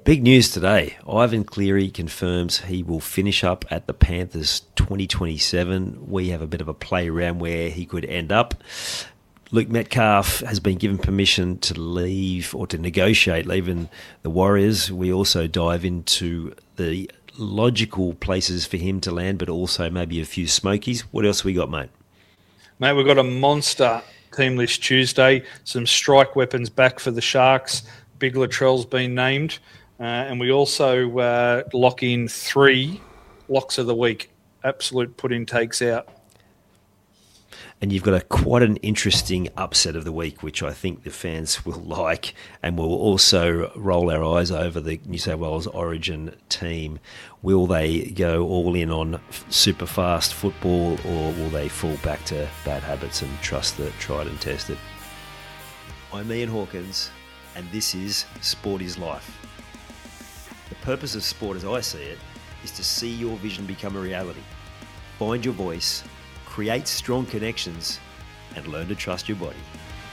Big news today. Ivan Cleary confirms he will finish up at the Panthers 2027. We have a bit of a play around where he could end up. Luke Metcalf has been given permission to leave or to negotiate leaving the Warriors. We also dive into the logical places for him to land, but also maybe a few smokies. What else we got, mate? Mate, we've got a monster team list Tuesday. Some strike weapons back for the Sharks. Big Latrell's been named. And we also lock in 3 locks of the week. Absolute put-in takes out. And you've got quite an interesting upset of the week, which I think the fans will like, and we'll also roll our eyes over the New South Wales Origin team. Will they go all in on super fast football, or will they fall back to bad habits and trust the tried and tested? I'm Ian Hawkins, and this is Sport is Life. The purpose of sport, as I see it, is to see your vision become a reality. Find your voice, create strong connections, and learn to trust your body.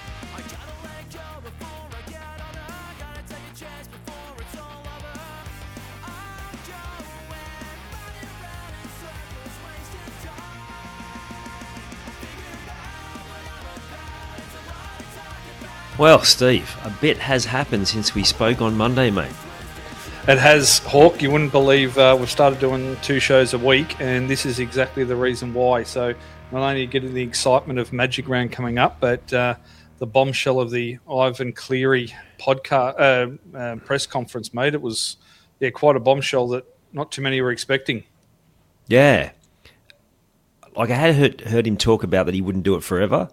Well, Steve, a bit has happened since we spoke on Monday, mate. It has, Hawk. You wouldn't believe we've started doing 2 shows a week, and this is exactly the reason why. So not only getting the excitement of Magic Round coming up, but the bombshell of the Ivan Cleary podcast press conference, mate. It was quite a bombshell that not too many were expecting. Yeah. Like I had heard him talk about that he wouldn't do it forever.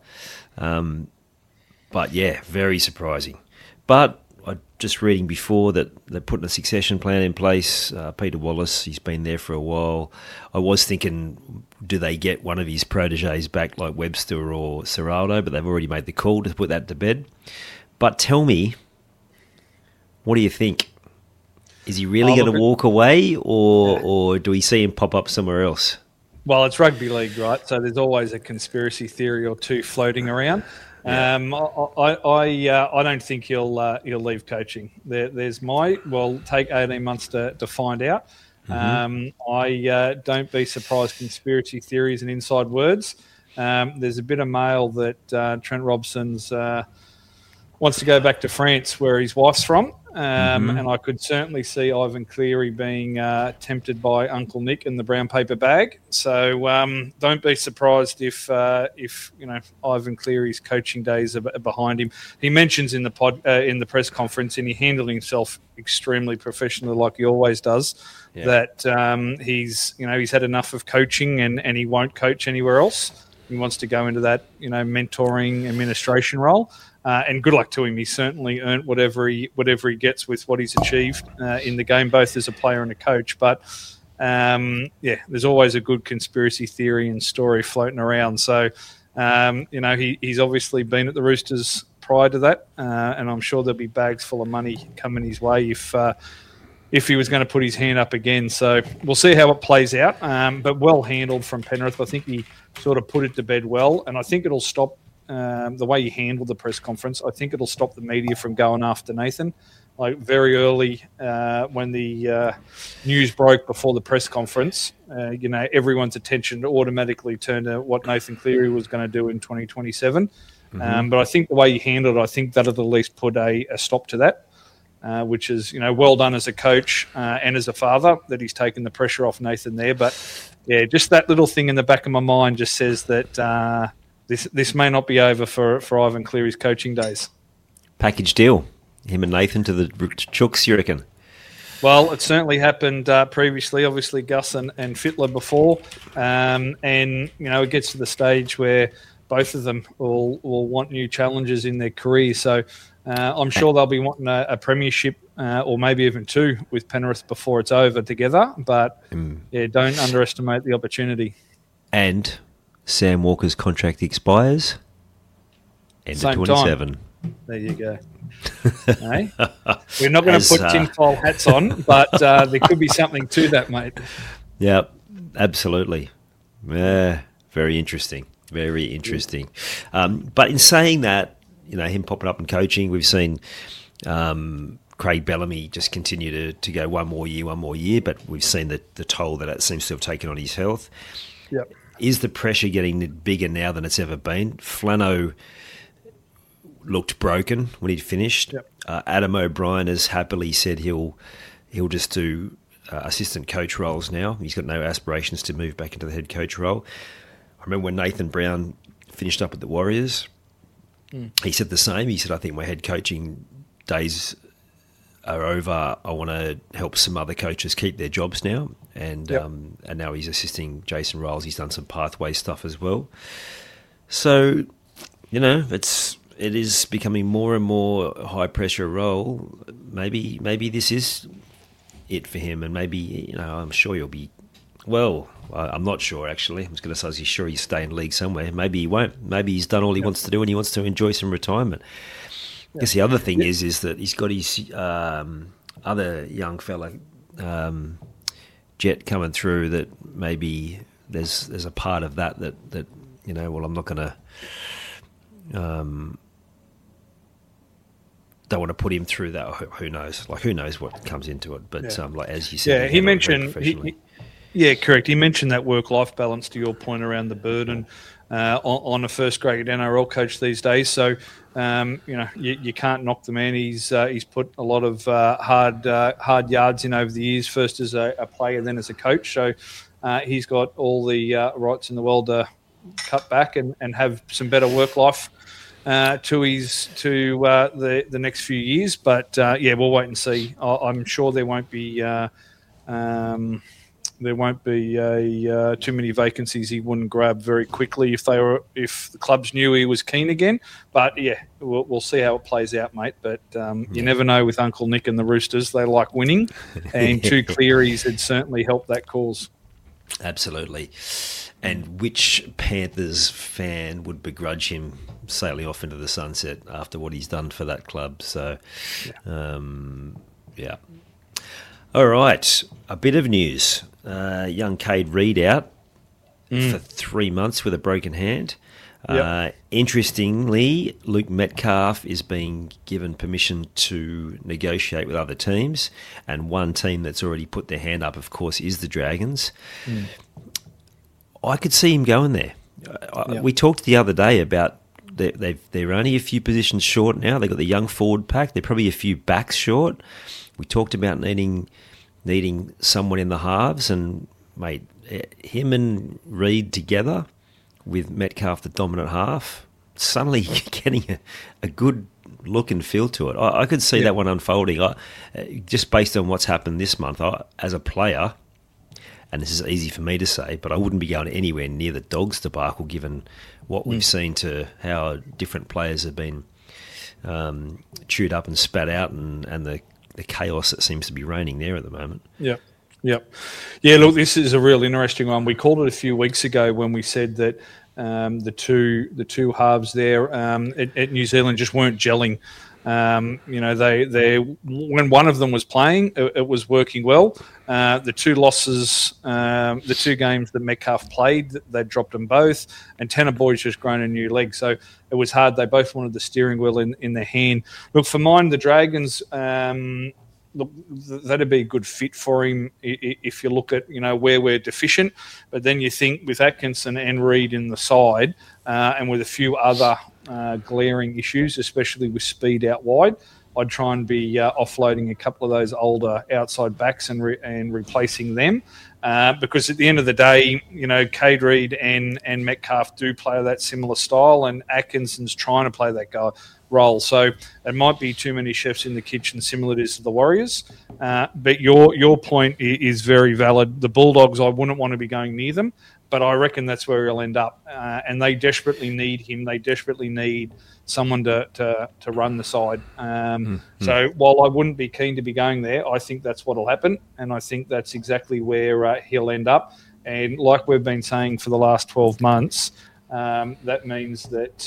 But yeah, very surprising. But just reading before that they're putting a succession plan in place. Peter Wallace, he's been there for a while. I was thinking, do they get one of his proteges back like Webster or Serraldo? But they've already made the call to put that to bed. But tell me, what do you think? Is he really going to walk away, or do we see him pop up somewhere else? Well, it's rugby league, right? So there's always a conspiracy theory or two floating around. Yeah. I don't think he'll leave coaching. We'll take 18 months to find out. Mm-hmm. Don't be surprised. Conspiracy theories and inside words. There's a bit of mail that Trent Robson's wants to go back to France, where his wife's from. And I could certainly see Ivan Cleary being tempted by Uncle Nick in the brown paper bag. So don't be surprised if Ivan Cleary's coaching days are behind him. He mentions in the press conference, and he handled himself extremely professionally, like he always does. Yeah. That he's had enough of coaching and he won't coach anywhere else. He wants to go into that mentoring administration role. And good luck to him. He's certainly earned whatever he gets with what he's achieved in the game, both as a player and a coach. But there's always a good conspiracy theory and story floating around. So he's obviously been at the Roosters prior to that, and I'm sure there'll be bags full of money coming his way if he was going to put his hand up again. So we'll see how it plays out. But well handled from Penrith. I think he sort of put it to bed well, and I think it'll stop. The way he handled the press conference, I think it'll stop the media from going after Nathan. Like very early when the news broke before the press conference, everyone's attention automatically turned to what Nathan Cleary was going to do in 2027. Mm-hmm. But I think the way he handled it, I think that'll at least put a stop to that, which is, well done as a coach and as a father that he's taken the pressure off Nathan there. But yeah, just that little thing in the back of my mind just says that this may not be over for Ivan Cleary's coaching days. Package deal. Him and Nathan to the Chooks, you reckon? Well, it certainly happened previously, obviously Gus and Fittler before. And, it gets to the stage where both of them will want new challenges in their career. So I'm sure they'll be wanting a premiership or maybe even 2 with Penrith before it's over together. But, don't underestimate the opportunity. And Sam Walker's contract expires end of 27. Time. There you go. Hey? We're not going to put tinfoil hats on, but there could be something to that, mate. Yeah, absolutely. Yeah, very interesting. Very interesting. But in saying that, him popping up and coaching, we've seen Craig Bellamy just continue to go one more year, but we've seen the toll that seems to have taken on his health. Yep. Is the pressure getting bigger now than it's ever been? Flano looked broken when he'd finished. Yep. Adam O'Brien has happily said he'll just do assistant coach roles now. He's got no aspirations to move back into the head coach role. I remember when Nathan Brown finished up at the Warriors, he said the same. He said, I think my head coaching days are over. I want to help some other coaches keep their jobs now. And and now he's assisting Jason Riles. He's done some pathway stuff as well. So, it is becoming more and more a high pressure role. Maybe this is it for him, and maybe I'm sure he'll be. Well, I'm not sure actually. I was going to say, is he sure he's staying in league somewhere? Maybe he won't. Maybe he's done all he wants to do, and he wants to enjoy some retirement. I guess the other thing is that he's got his other young fella, Jet, coming through. That maybe there's a part of that well, I'm not going to. Don't want to put him through that. Who knows? Who knows what comes into it? But as you said, he mentioned. Correct. He mentioned that work-life balance. To your point around the burden on a first-grade NRL coach these days. So you can't knock the man. He's put a lot of hard yards in over the years. First as a player, then as a coach. So he's got all the rights in the world to cut back and have some better work-life to the next few years. But we'll wait and see. I'm sure there won't be too many vacancies he wouldn't grab very quickly if the clubs knew he was keen again. But we'll see how it plays out, mate. But you never know with Uncle Nick and the Roosters. They like winning, and 2 clearies had certainly helped that cause. Absolutely. And which Panthers fan would begrudge him sailing off into the sunset after what he's done for that club? So, All right, a bit of news. Young Cade Reid out for 3 months with a broken hand. Interestingly, Luke Metcalf is being given permission to negotiate with other teams, and one team that's already put their hand up, of course, is the Dragons. I could see him going there. We talked the other day about they're only a few positions short now. They've got the young forward pack. They're probably a few backs short. We talked about needing someone in the halves, and mate, him and Reid together with Metcalf the dominant half, suddenly getting a good look and feel to it. I could see that one unfolding. Just based on what's happened this month, as a player, and this is easy for me to say, but I wouldn't be going anywhere near the Dogs debacle given what we've seen to how different players have been chewed up and spat out, and the chaos that seems to be reigning there at the moment. Yep. Yeah, look, this is a real interesting one. We called it a few weeks ago when we said that the two halves there at New Zealand just weren't gelling. They when one of them was playing, it was working well. The 2 losses, the 2 games that Metcalf played, they dropped them both, and Tanner Boyd's just grown a new leg, so it was hard. They both wanted the steering wheel in their hand. Look, for mine, the Dragons, look, that'd be a good fit for him if you look at where we're deficient. But then you think with Atkinson and Reid in the side, and with a few other glaring issues, especially with speed out wide, I'd try and be offloading a couple of those older outside backs and replacing them. Because at the end of the day, Cade Reid and Metcalf do play that similar style, and Atkinson's trying to play that role. So it might be too many chefs in the kitchen, similar to the Warriors. But your point is very valid. The Bulldogs, I wouldn't want to be going near them, but I reckon that's where he'll end up. And they desperately need him. They desperately need someone to run the side. So while I wouldn't be keen to be going there, I think that's what'll happen, and I think that's exactly where he'll end up. And like we've been saying for the last 12 months, that means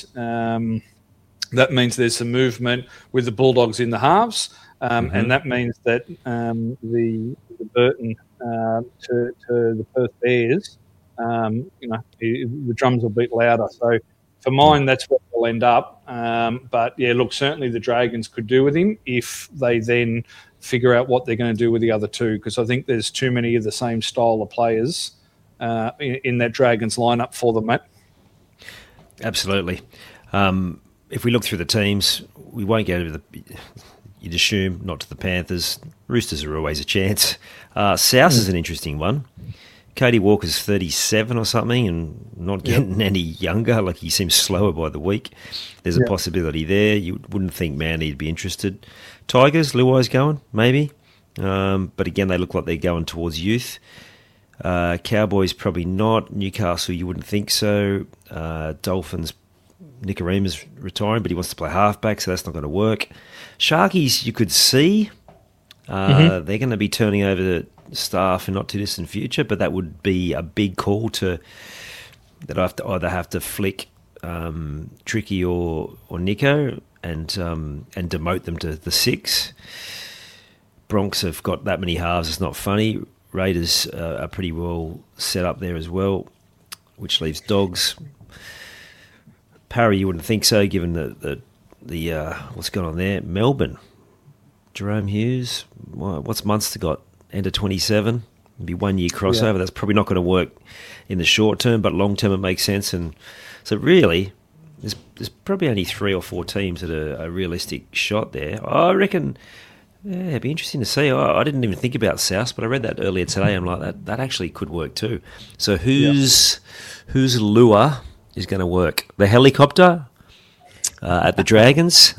there's some movement with the Bulldogs in the halves, and that means that the Burton to the Perth Bears, the drums will beat louder. So for mine, that's where they'll it'll end up. But, yeah, look, certainly the Dragons could do with him if they then figure out what they're going to do with the other two, because I think there's too many of the same style of players in that Dragons lineup for them, mate. Absolutely. If we look through the teams, we won't go to the... You'd assume not to the Panthers. Roosters are always a chance. South is an interesting one. Cody Walker's 37 or something and not getting any younger. Like, he seems slower by the week. There's a possibility there. You wouldn't think Manly'd be interested. Tigers, Luai's going, maybe. But again, they look like they're going towards youth. Cowboys, probably not. Newcastle, you wouldn't think so. Dolphins, Nicarima's retiring, but he wants to play halfback, so that's not going to work. Sharkies, you could see. They're going to be turning over the staff in not too distant future, but that would be a big call that I have to flick Tricky or Nico and demote them to the 6. Bronx have got that many halves, it's not funny. Raiders are pretty well set up there as well, which leaves Dogs. Parry, you wouldn't think so, given the what's going on there. Melbourne, Jerome Hughes. What's Munster got? End of 27. Maybe 1 year crossover. That's probably not going to work in the short term, but long term it makes sense. And so really, there's probably only 3 or 4 teams that are a realistic shot there. I reckon. Yeah, it'd be interesting to see. I didn't even think about South, but I read that earlier today. I'm like, that actually could work too. So whose lure is going to work? The helicopter at the Dragons?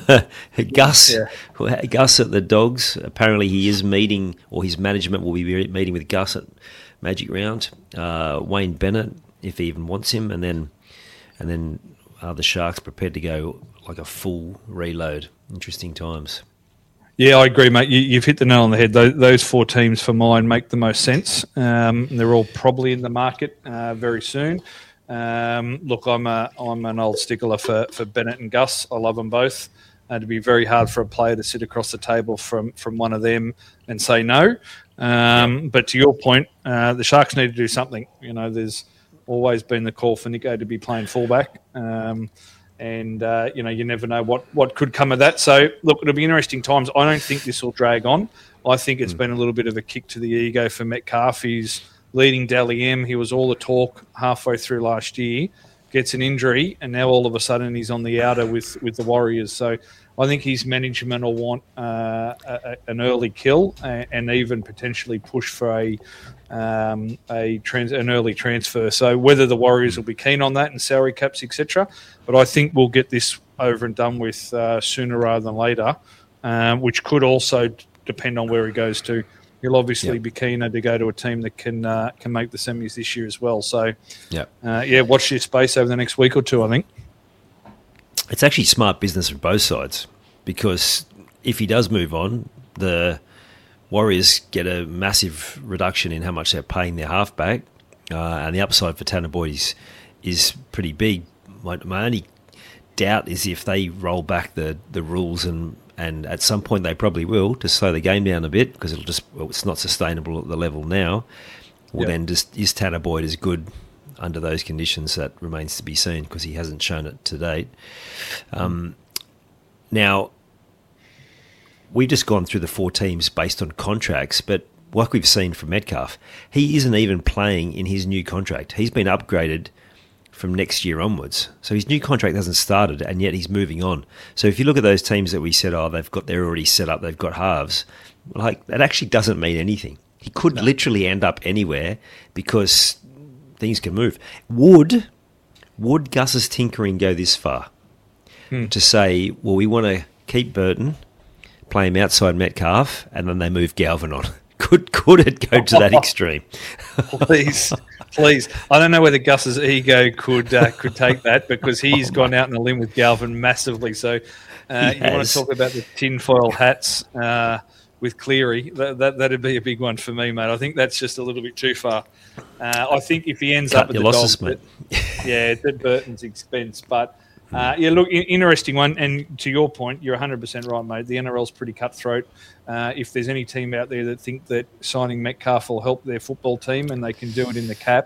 Gus at the Dogs. Apparently he is meeting, or his management will be meeting with Gus at Magic Round. Wayne Bennett, if he even wants him, and then the Sharks prepared to go like a full reload. Interesting times. Yeah, I agree, mate. You've hit the nail on the head. Those 4 teams for mine make the most sense. They're all probably in the market very soon. Look, I'm an old stickler for Bennett and Gus. I love them both. It'd be very hard for a player to sit across the table from one of them and say no. But to your point, the Sharks need to do something. You know, there's always been the call for Nico to be playing fullback. And you never know what could come of that. So, look, it'll be interesting times. I don't think this will drag on. I think it's been a little bit of a kick to the ego for Metcalf. He's leading Dally M. He was all the talk halfway through last year, gets an injury, and now all of a sudden he's on the outer with the Warriors. So I think his management will want an early kill and even potentially push for an early transfer. So whether the Warriors will be keen on that and salary caps, etc., but I think we'll get this over and done with sooner rather than later, which could also depend on where he goes to. He'll obviously be keener to go to a team that can make the semis this year as well. So, watch this space over the next week or two, I think. It's actually smart business from both sides, because if he does move on, the Warriors get a massive reduction in how much they're paying their halfback, and the upside for Tanner Boyd is pretty big. My only doubt is if they roll back the rules, and at some point they probably will, to slow the game down a bit, because it's not sustainable at the level now. Well, then is Tanner Boyd as good under those conditions? That remains to be seen, because he hasn't shown it to date. Now, we've just gone through the 4 teams based on contracts, but like we've seen from Metcalf, he isn't even playing in his new contract. He's been upgraded from next year onwards. So his new contract hasn't started, and yet he's moving on. So if you look at those teams that we said, they're already set up, they've got halves, like, that actually doesn't mean anything. He could literally end up anywhere, because things can move. Would Gus's tinkering go this far to say, well, we want to keep Burton, play him outside Metcalf, and then they move Galvin on? Could it go to that extreme? Please. I don't know whether Gus's ego could take that, because he's gone out on a limb with Galvin massively. So you want to talk about the tinfoil hats with Cleary? That'd be a big one for me, mate. I think that's just a little bit too far. I think if he ends up at the Dogs, mate. It's at Burton's expense. But look, interesting one. And to your point, you're 100% right, mate. The NRL's pretty cutthroat. If there's any team out there that think that signing Metcalf will help their football team and they can do it in the cap,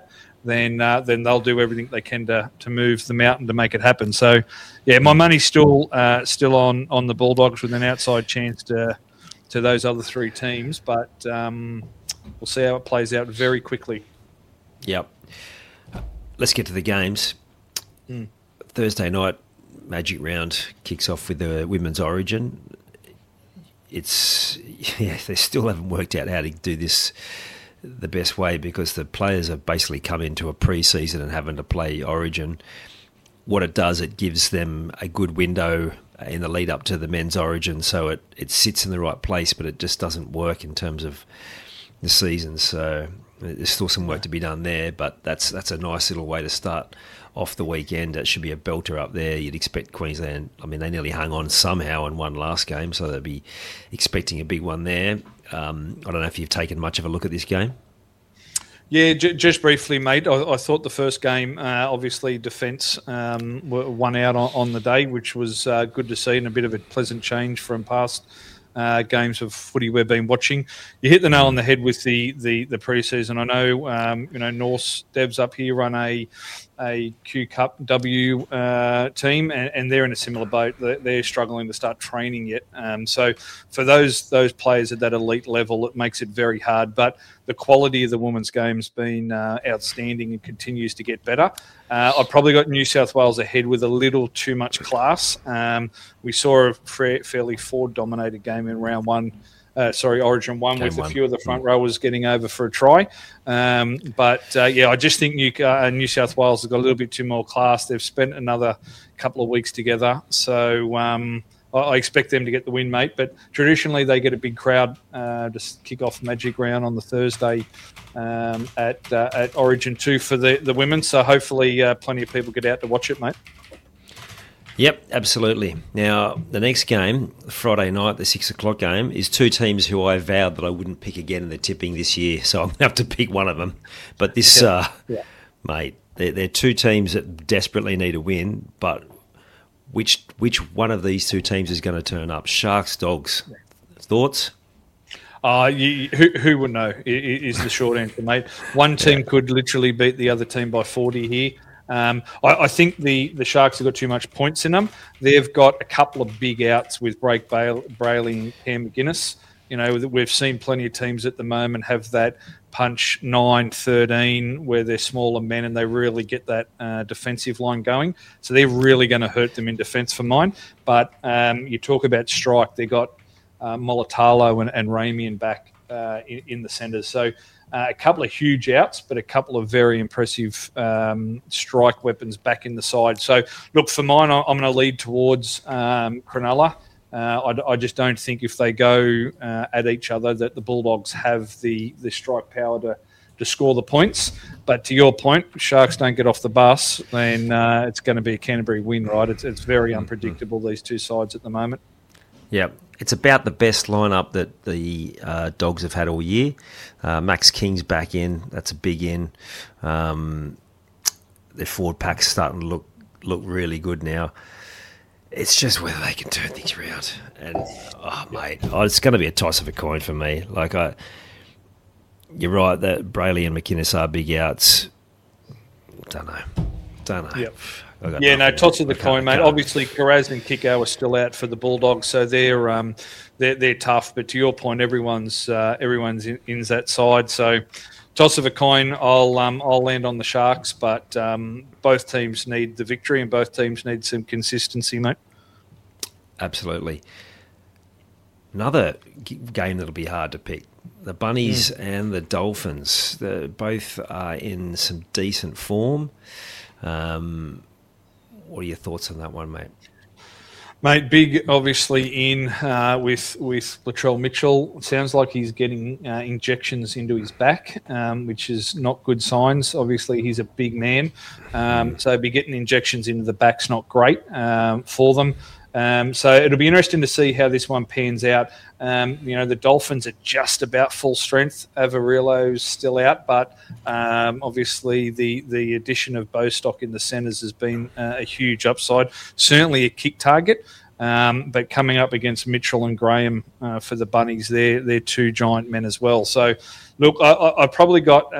then they'll do everything they can to move the mountain to make it happen. So, yeah, my money's still on the Bulldogs with an outside chance to those other three teams, but we'll see how it plays out very quickly. Yep. Let's get to the games. Thursday night, Magic Round kicks off with the Women's Origin. They still haven't worked out how to do this the best way because the players have basically come into a pre-season and having to play Origin. What it does, it gives them a good window in the lead up to the Men's Origin, so it sits in the right place, but it just doesn't work in terms of the season. So there's still some work to be done there, but that's a nice little way to start off the weekend. It should be a belter up there. You'd expect Queensland, I mean, they nearly hung on somehow and won last game, so they'll be expecting a big one there. I don't know if you've taken much of a look at this game. Yeah, just briefly, mate. I thought the first game, obviously, Defence won out on the day, which was good to see and a bit of a pleasant change from past games of footy we've been watching. You hit the nail on the head with the pre-season. I know, Norse Devs up here run a Q Cup W team, and they're in a similar boat. They're struggling to start training yet. So for those players at that elite level, it makes it very hard. But the quality of the women's game's been outstanding and continues to get better. I've probably got New South Wales ahead with a little too much class. We saw a fairly Ford-dominated game in round one. Origin 1 with a few of the front rowers getting over for a try. I just think New South Wales has got a little bit too more class. They've spent another couple of weeks together. So I expect them to get the win, mate. But traditionally they get a big crowd to kick off Magic Round on the Thursday at Origin 2 for the women. So hopefully plenty of people get out to watch it, mate. Yep, absolutely. Now, the next game, Friday night, the 6 o'clock game, is two teams who I vowed that I wouldn't pick again in the tipping this year, so I'm going to have to pick one of them. But this, mate, they're two teams that desperately need a win, but which one of these two teams is going to turn up? Sharks, Dogs. Thoughts? Who would know is the short answer, mate. One team could literally beat the other team by 40 here. I think the Sharks have got too much points in them. They've got a couple of big outs with Blake Brayley and Cam McGuinness. We've seen plenty of teams at the moment have that punch 9-13 where they're smaller men and they really get that defensive line going. So they're really going to hurt them in defence for mine. But you talk about strike, they've got Molitalo and Ramian back in the centres. So a couple of huge outs, but a couple of very impressive strike weapons back in the side. So, look, for mine, I'm going to lead towards Cronulla. I just don't think if they go at each other that the Bulldogs have the strike power to score the points. But to your point, Sharks don't get off the bus, then it's going to be a Canterbury win, right? It's very unpredictable, these two sides at the moment. Yeah, it's about the best lineup that the Dogs have had all year. Max King's back in. That's a big in. Their forward pack's starting to look really good now. It's just whether they can turn things around. And, it's going to be a toss of a coin for me. You're right that Brayley and McInnes are big outs. Don't know. Yep. Toss of the coin, mate. Obviously, Karaz and Kiko are still out for the Bulldogs, so they're tough. But to your point, everyone's in that side. So, toss of a coin. I'll land on the Sharks, but both teams need the victory, and both teams need some consistency, mate. Absolutely. Another game that'll be hard to pick. The Bunnies and the Dolphins. They both are in some decent form. What are your thoughts on that one, mate? Mate, big obviously in with Latrell Mitchell. It sounds like he's getting injections into his back, which is not good signs. Obviously, he's a big man. So be getting injections into the back's not great for them. So it'll be interesting to see how this one pans out. The Dolphins are just about full strength. Avarillo's still out, but obviously the addition of Bostock in the centres has been a huge upside. Certainly a kick target. But coming up against Mitchell and Graham for the Bunnies, they're two giant men as well. So, look, I probably got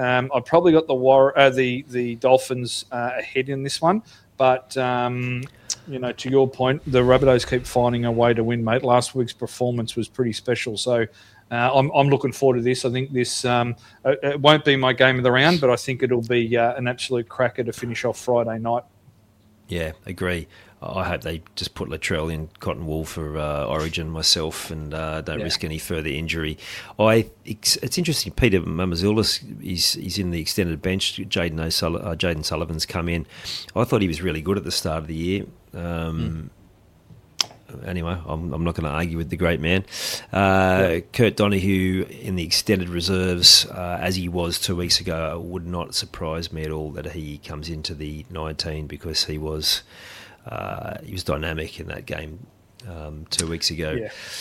the Dolphins ahead in this one, but to your point, the Rabbitohs keep finding a way to win, mate. Last week's performance was pretty special, so I'm looking forward to this. I think this it won't be my game of the round, but I think it'll be an absolute cracker to finish off Friday night. Yeah, agree. I hope they just put Latrell in cotton wool for Origin myself and don't risk any further injury. It's interesting. Peter Mamazoulis is in the extended bench. Jaden Sullivan's come in. I thought he was really good at the start of the year. Anyway, I'm not going to argue with the great man. Kurt Donahue in the extended reserves, as he was 2 weeks ago, would not surprise me at all that he comes into the 19 because he was dynamic in that game 2 weeks ago.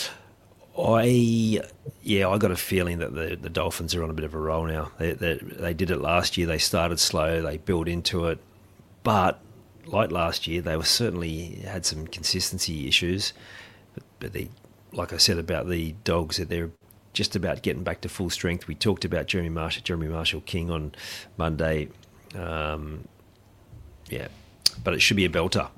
I got a feeling that the Dolphins are on a bit of a roll now. They did it last year. They started slow. They built into it, but like last year, they were certainly had some consistency issues. But they, like I said about the Dogs, that they're just about getting back to full strength. We talked about Jeremy Marshall King on Monday. But it should be a belter.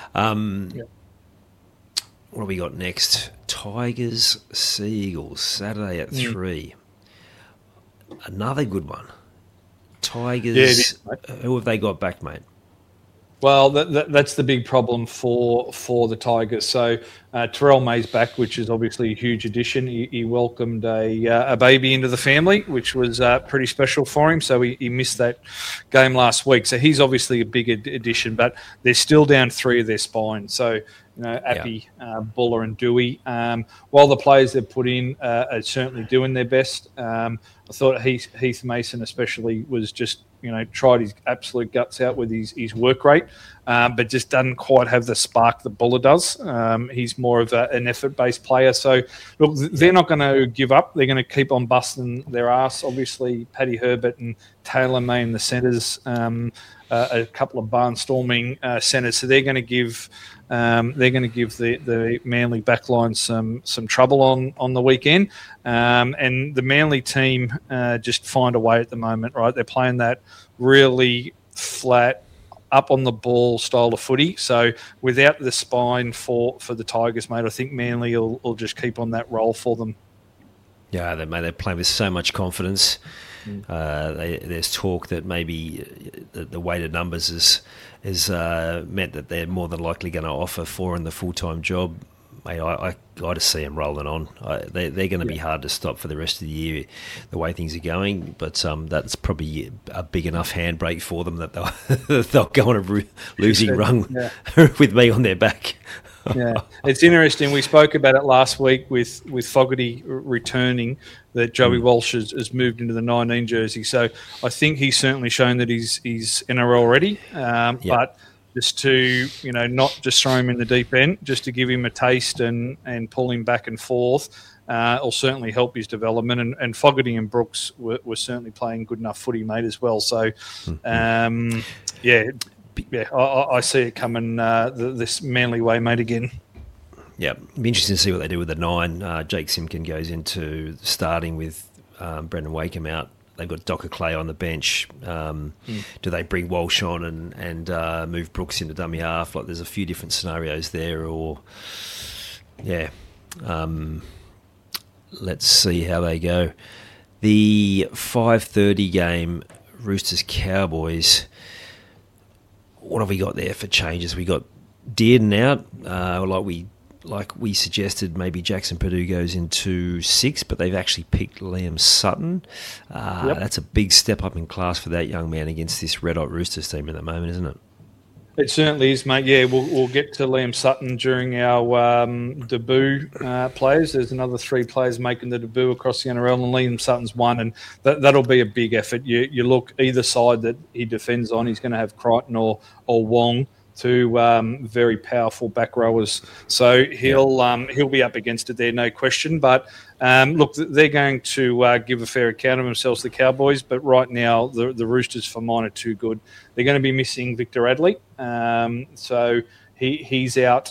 What have we got next? Tigers, Seagulls, Saturday at 3. Another good one. Tigers, who have they got back, mate? Well, that's the big problem for the Tigers. So Terrell May's back, which is obviously a huge addition. He welcomed a baby into the family, which was pretty special for him. So he missed that game last week. So he's obviously a big addition, but they're still down 3 of their spine. So, Appy, Buller and Dewey. While the players they've put in are certainly doing their best, I thought Heath Mason especially was just, tried his absolute guts out with his work rate, but just doesn't quite have the spark that Buller does. He's more of an effort-based player. So, look, they're not going to give up. They're going to keep on busting their ass. Obviously, Paddy Herbert and Taylor May in the centres, a couple of barnstorming centres. So they're going to give the Manly backline some trouble on the weekend. And the Manly team just find a way at the moment, right? They're playing that really flat, up on the ball style of footy. So without the spine for the Tigers, mate, I think Manly will just keep on that roll for them. Yeah, they're playing with so much confidence. There's talk that maybe the weighted numbers is meant that they're more than likely going to offer 4 in the full-time job. Mate, I just see them rolling on. They're going to be hard to stop for the rest of the year, the way things are going. But that's probably a big enough handbrake for them that they'll go on a losing run with me on their back. Yeah, it's interesting. We spoke about it last week with Fogarty returning, that Joey Walsh has moved into the 19 jersey. So I think he's certainly shown that he's NRL ready. But just to, not just throw him in the deep end, just to give him a taste and pull him back and forth, will certainly help his development. And Fogarty and Brooks were certainly playing good enough footy, mate, as well. So, I see it coming this Manly way, mate, again. Yeah, it'll be interesting to see what they do with the 9. Jake Simpkin goes into starting with Brendan Wakeham out. They've got Docker Clay on the bench. Do they bring Walsh on and move Brooks into dummy half? Like, there's a few different scenarios there. Let's see how they go. The 5:30 game, Roosters Cowboys. What have we got there for changes? We got Dearden out, like we suggested. Maybe Jackson Purdue goes into 6, but they've actually picked Liam Sutton. That's a big step up in class for that young man against this red hot Roosters team at the moment, isn't it? It certainly is, mate. Yeah, we'll get to Liam Sutton during our debut players. There's another 3 players making the debut across the NRL, and Liam Sutton's one, and that'll be a big effort. You look either side that he defends on, he's going to have Crichton or Wong, 2 very powerful back rowers. So he'll be up against it there, no question. But look, they're going to give a fair account of themselves, the Cowboys. But right now, the Roosters for mine are too good. They're going to be missing Victor Radley. So he's out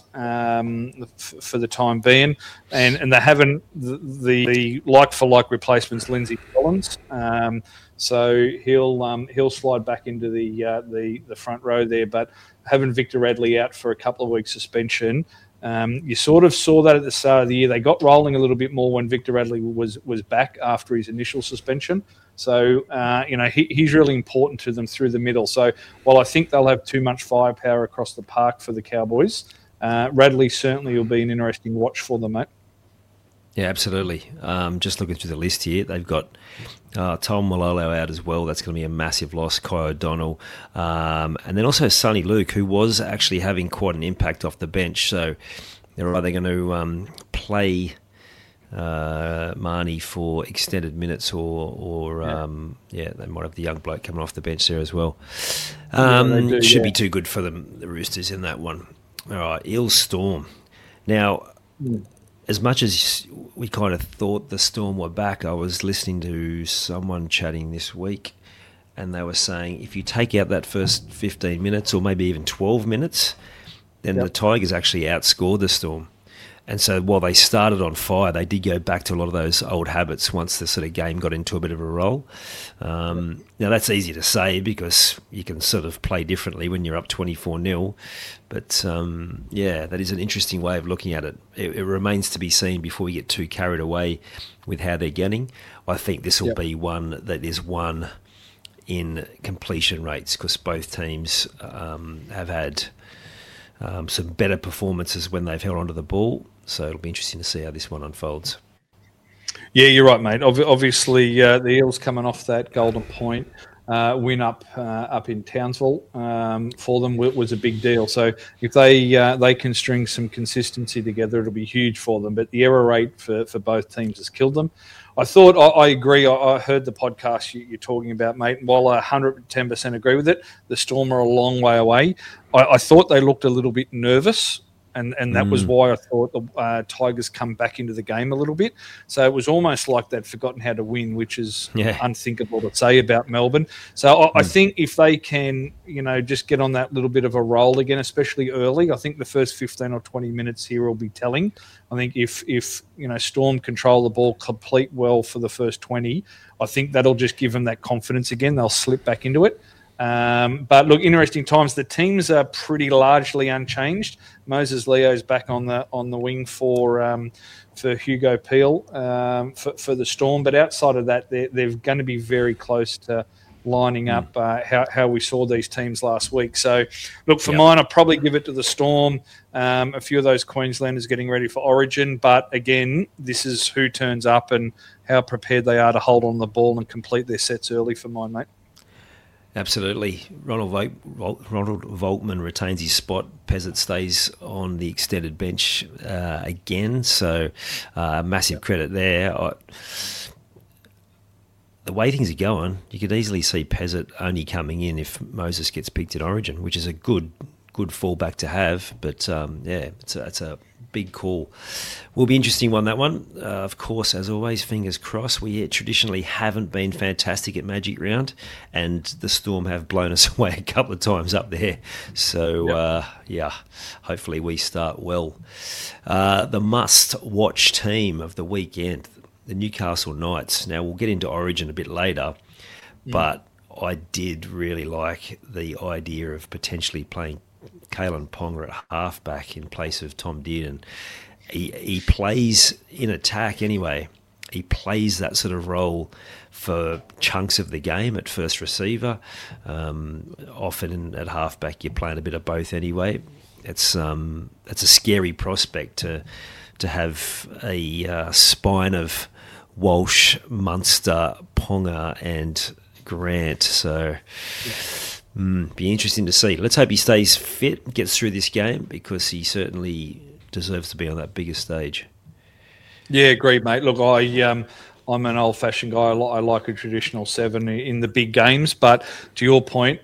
for the time being, and they haven't the like for like replacements. Lindsay Collins, so he'll slide back into the front row there. But having Victor Radley out for a couple of weeks suspension, you sort of saw that at the start of the year. They got rolling a little bit more when Victor Radley was back after his initial suspension. So, he's really important to them through the middle. So while I think they'll have too much firepower across the park for the Cowboys, Radley certainly will be an interesting watch for them, mate. Yeah, absolutely. Just looking through the list here, they've got Tom Malolo out as well. That's going to be a massive loss. Kai O'Donnell. And then also Sonny Luke, who was actually having quite an impact off the bench. So they're either going to play Marnie for extended minutes or they might have the young bloke coming off the bench there as well. Should be too good for them, the Roosters, in that one. All right, Eels Storm. Now, as much as we kind of thought the Storm were back, I was listening to someone chatting this week, and they were saying if you take out that first 15 minutes or maybe even 12 minutes, then the Tigers actually outscored the Storm. And so while they started on fire, they did go back to a lot of those old habits once the sort of game got into a bit of a roll. Now, that's easy to say because you can sort of play differently when you're up 24-0. But, that is an interesting way of looking at it. It remains to be seen before we get too carried away with how they're getting. I think this will be one that is won in completion rates because both teams have had some better performances when they've held onto the ball. So it'll be interesting to see how this one unfolds. Yeah, you're right, mate. Obviously, the Eels coming off that Golden Point win up in Townsville for them was a big deal. So if they can string some consistency together, it'll be huge for them. But the error rate for both teams has killed them. I agree. I heard the podcast you're talking about, mate. And while I 110% agree with it, the Storm are a long way away. I thought they looked a little bit nervous. And that was why I thought the Tigers come back into the game a little bit. So it was almost like they'd forgotten how to win, which is unthinkable to say about Melbourne. So I think if they can, just get on that little bit of a roll again, especially early, I think the first 15 or 20 minutes here will be telling. I think if Storm control the ball, complete well for the first 20, I think that'll just give them that confidence again. They'll slip back into it. But look, interesting times. The teams are pretty largely unchanged. Moses Leo's back on the wing for Hugo Peel for the Storm, but outside of that, they're going to be very close to lining up how we saw these teams last week. So, look, for mine, I'd probably give it to the Storm. A few of those Queenslanders getting ready for Origin, but again, this is who turns up and how prepared they are to hold on the ball and complete their sets early for mine, mate. Absolutely. Ronald Volkman retains his spot. Pezzett stays on the extended bench again, so massive credit there. The way things are going, you could easily see Pezzett only coming in if Moses gets picked in Origin, which is a good fallback to have. But, it's a big call. Will be interesting one, that one. Of course, as always, fingers crossed. We traditionally haven't been fantastic at Magic Round, and the Storm have blown us away a couple of times up there. So, hopefully we start well. The must-watch team of the weekend, the Newcastle Knights. Now, we'll get into Origin a bit later, but I did really like the idea of potentially playing Kalen Ponga at halfback in place of Tom Dearden. He plays in attack anyway. He plays that sort of role for chunks of the game at first receiver. Often at halfback, you're playing a bit of both anyway. It's a scary prospect to have a spine of Walsh, Munster, Ponga, and Grant. So. Be interesting to see. Let's hope he stays fit, gets through this game, because he certainly deserves to be on that bigger stage. Yeah, agreed, mate. Look, I'm an old-fashioned guy. I like a traditional 7 in the big games, but to your point,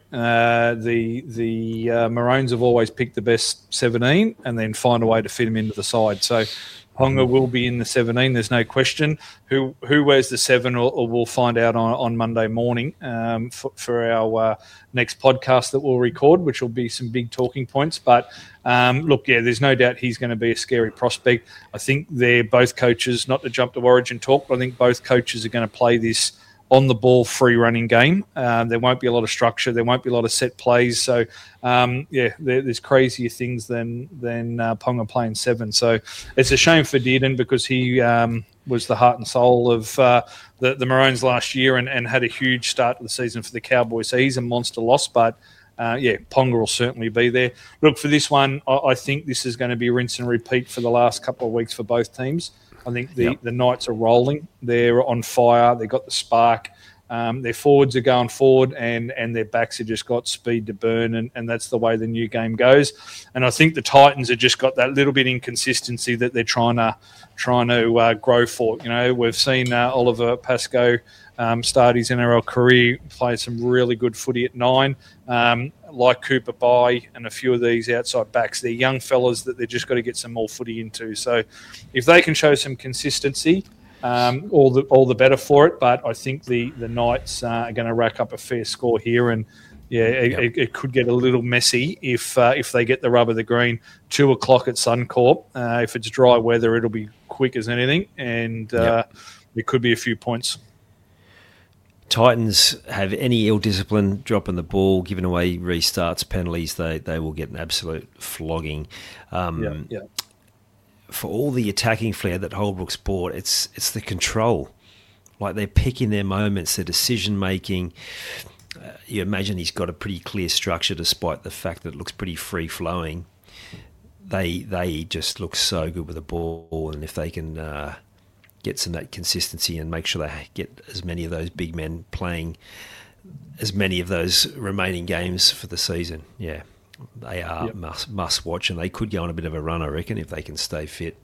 the Maroons have always picked the best 17 and then find a way to fit him into the side. So Ponga will be in the 17. There's no question. Who wears the 7, or we'll find out on Monday morning for our next podcast that we'll record, which will be some big talking points. But look, yeah, there's no doubt he's going to be a scary prospect. I think they're both coaches, not to jump to Origin talk, but I think both coaches are going to play this on the ball, free running game. There won't be a lot of structure. There won't be a lot of set plays. So, there's crazier things than Ponga playing 7. So it's a shame for Dearden, because he was the heart and soul of the Maroons last year and had a huge start to the season for the Cowboys. So he's a monster loss, but Ponga will certainly be there. Look, for this one, I think this is going to be rinse and repeat for the last couple of weeks for both teams. I think the Knights are rolling. They're on fire. They've got the spark. Their forwards are going forward, and their backs have just got speed to burn, and that's the way the new game goes. And I think the Titans have just got that little bit inconsistency that they're trying to grow for. You know, we've seen Oliver Pascoe start his NRL career, play some really good footy at 9. Like Cooper Bai and a few of these outside backs, they're young fellas that they've just got to get some more footy into. So if they can show some consistency, all the better for it. But I think the Knights are going to rack up a fair score here, and it could get a little messy if they get the rub of the green. 2:00 at Suncorp. If it's dry weather, it'll be quick as anything, and there could be a few points. Titans have any ill discipline, dropping the ball, giving away restarts, penalties, they will get an absolute flogging. For all the attacking flair that Holbrook's brought, it's the control. Like, they're picking their moments, their decision making. You imagine he's got a pretty clear structure, despite the fact that it looks pretty free flowing. They just look so good with the ball, and if they can get some of that consistency and make sure they get as many of those big men playing as many of those remaining games for the season, they are must watch, and they could go on a bit of a run, I reckon, if they can stay fit.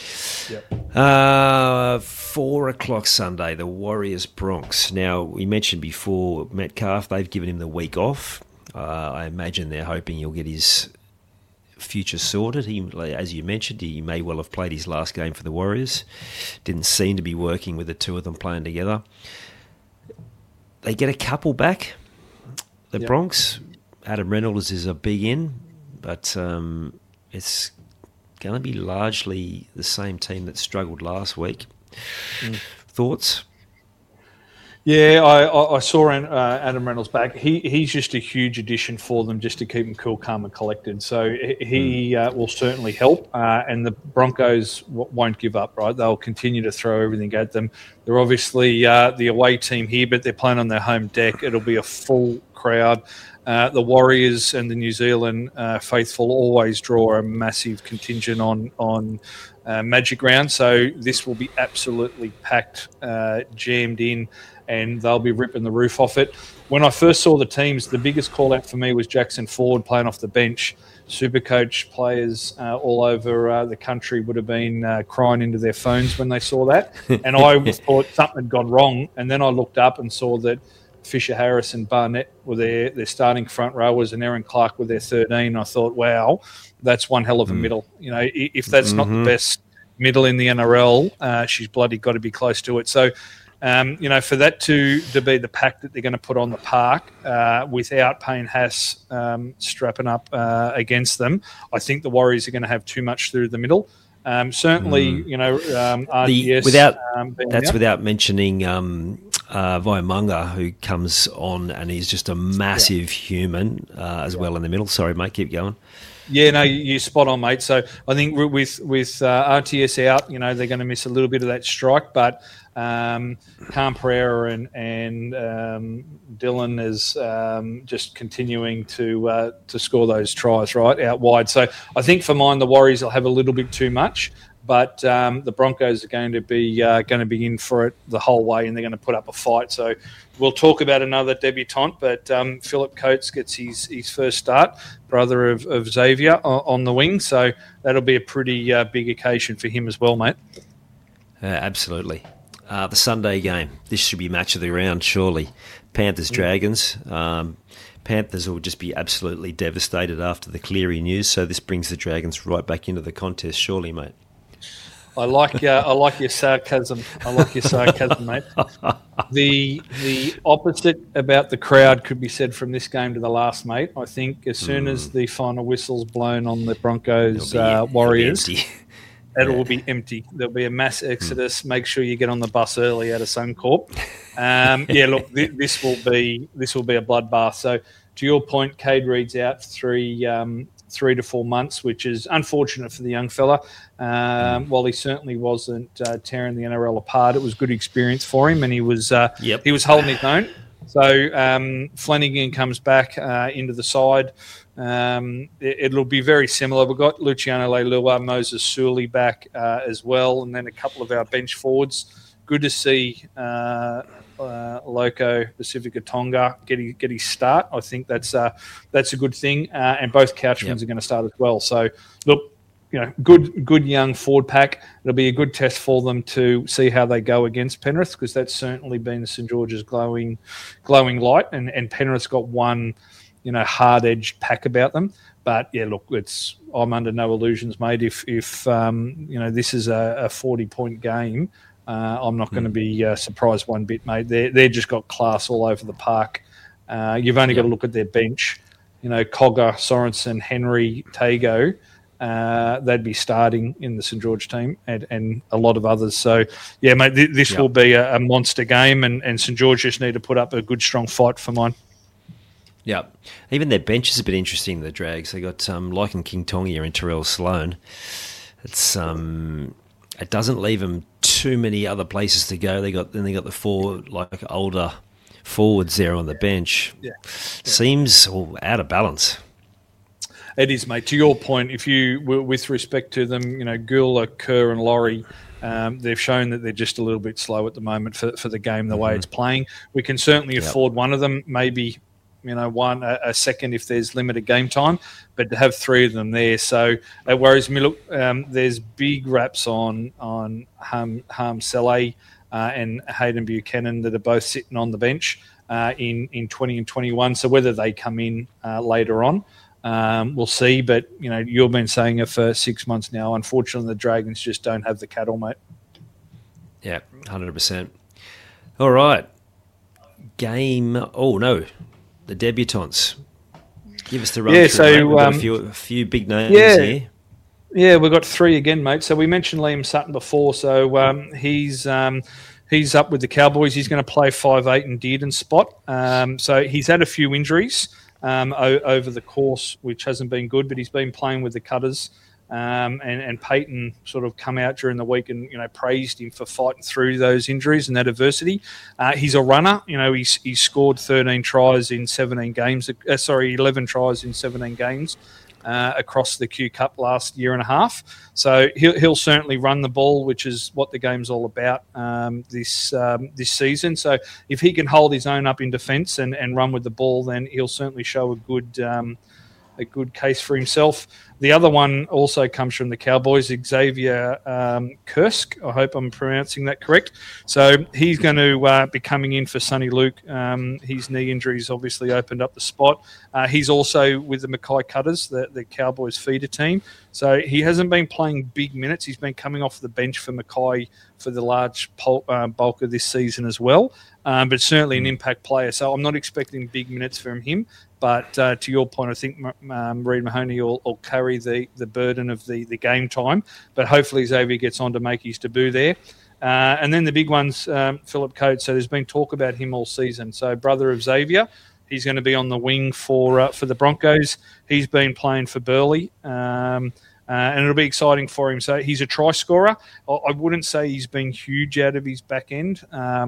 4:00 Sunday, the Warriors Bronx. Now, we mentioned before Metcalf, they've given him the week off. I imagine they're hoping he'll get his future sorted. He, as you mentioned, he may well have played his last game for the Warriors. Didn't seem to be working with the two of them playing together. They get a couple back. The Bronx, Adam Reynolds is a big in, but it's going to be largely the same team that struggled last week. Thoughts? Yeah, I saw Adam Reynolds back. He's just a huge addition for them, just to keep them cool, calm and collected. So he will certainly help. And the Broncos won't give up, right? They'll continue to throw everything at them. They're obviously the away team here, but they're playing on their home deck. It'll be a full crowd. The Warriors and the New Zealand faithful always draw a massive contingent on Magic Round. So this will be absolutely packed, jammed in, and they'll be ripping the roof off it. When I first saw the teams, the biggest call-out for me was Jackson Ford playing off the bench. Supercoach players all over the country would have been crying into their phones when they saw that. And I thought something had gone wrong. And then I looked up and saw that Fisher Harris and Barnett were their starting front rowers, and Aaron Clark with their 13. I thought, wow, that's one hell of a middle. You know, if that's not the best middle in the NRL, she's bloody got to be close to it. So, for that to be the pack that they're going to put on the park without Payne Haas strapping up against them, I think the Warriors are going to have too much through the middle. Certainly, RTS... without mentioning Vaimunga, who comes on and he's just a massive human as well in the middle. Sorry, mate, keep going. Yeah, no, you're spot on, mate. So I think with RTS out, they're going to miss a little bit of that strike, but Cam Pereira and Dylan is just continuing to score those tries right out wide. So I think for mine, the Warriors will have a little bit too much, but the Broncos are going to be in for it the whole way, and they're going to put up a fight. So we'll talk about another debutant, but Philip Coates gets his first start, brother of Xavier, on the wing. So that'll be a pretty big occasion for him as well, mate. Absolutely. The Sunday game. This should be match of the round, surely. Panthers-Dragons. Panthers will just be absolutely devastated after the Cleary news, so this brings the Dragons right back into the contest, surely, mate. I like your sarcasm. I like your sarcasm, mate. The opposite about the crowd could be said from this game to the last, mate. I think as soon as the final whistle's blown on the Broncos Warriors, it will be empty. There'll be a mass exodus. Make sure you get on the bus early out of Suncorp. Look, this will be a bloodbath. So to your point, Cade Reed's out for 3 to 4 months, which is unfortunate for the young fella. While he certainly wasn't tearing the NRL apart, it was good experience for him, and he was holding his own. So Flanagan comes back into the side. It'll be very similar. We've got Luciano Leilua, Moses Suli back as well, and then a couple of our bench forwards. Good to see Loco Pacifica Tonga get his start. I think that's a good thing, and both Couchmans are going to start as well. So look, good young forward pack. It'll be a good test for them to see how they go against Penrith, because that's certainly been St George's glowing light, and Penrith's got one hard-edged pack about them. But look, I'm under no illusions, mate. If this is a 40-point game, I'm not going to be surprised one bit, mate. They've just got class all over the park. You've only got to look at their bench. Cogger, Sorensen, Henry, Tago. They'd be starting in the St George team, and a lot of others. So, mate, this will be a monster game, and St George just need to put up a good, strong fight for mine. Yeah. Even their bench is a bit interesting, the Drags. They got Lycan King Tonga and Terrell Sloan. It doesn't leave them too many other places to go. They got the four older forwards there on the bench. Seems out of balance. It is, mate. To your point, if you, with respect to them, Gula, Kerr, and Laurie, they've shown that they're just a little bit slow at the moment for the game, the way it's playing. We can certainly afford one of them, maybe a second if there's limited game time, but to have three of them there, so it worries me. Look, there's big raps on Harm Saleh and Hayden Buchanan that are both sitting on the bench in 20 and 21. So whether they come in later on, we'll see. But you've been saying it for 6 months now. Unfortunately, the Dragons just don't have the cattle, mate. Yeah, 100%. All right, game. Oh no. The debutants. Give us the run through. So we've got a few big names here. Yeah, we've got three again, mate. So we mentioned Liam Sutton before. So he's up with the Cowboys. He's going to play 5'8" and Dearden spot. So he's had a few injuries over the course, which hasn't been good, but he's been playing with the Cutters. And Peyton sort of come out during the week and praised him for fighting through those injuries and that adversity. He's a runner. He's scored 13 tries in 17 games. 11 tries in 17 games across the Q Cup last year and a half. So he'll certainly run the ball, which is what the game's all about this season. So if he can hold his own up in defence and run with the ball, then he'll certainly show a good case for himself. The other one also comes from the Cowboys, Xavier Kursk. I hope I'm pronouncing that correct. So he's going to be coming in for Sonny Luke. His knee injuries obviously opened up the spot. He's also with the Mackay Cutters, the Cowboys feeder team. So he hasn't been playing big minutes. He's been coming off the bench for Mackay for the large bulk of this season as well. But certainly an impact player. So I'm not expecting big minutes from him. But to your point, I think Reid Mahoney will carry the burden of the game time. But hopefully Xavier gets on to make his debut there. And then the big ones, Philip Coates. So there's been talk about him all season. So brother of Xavier, he's going to be on the wing for the Broncos. He's been playing for Burleigh. And it'll be exciting for him. So he's a try scorer. I wouldn't say he's been huge out of his back end.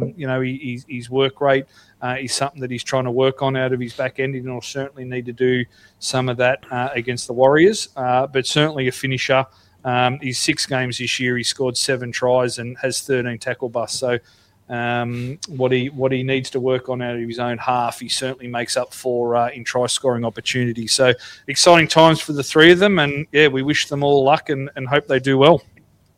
His work rate is something that he's trying to work on out of his back end. He'll certainly need to do some of that against the Warriors, but certainly a finisher. His 6 games this year, he scored 7 tries and has 13 tackle busts. So what he needs to work on out of his own half, he certainly makes up for in try scoring opportunities. So exciting times for the three of them, and we wish them all luck and hope they do well.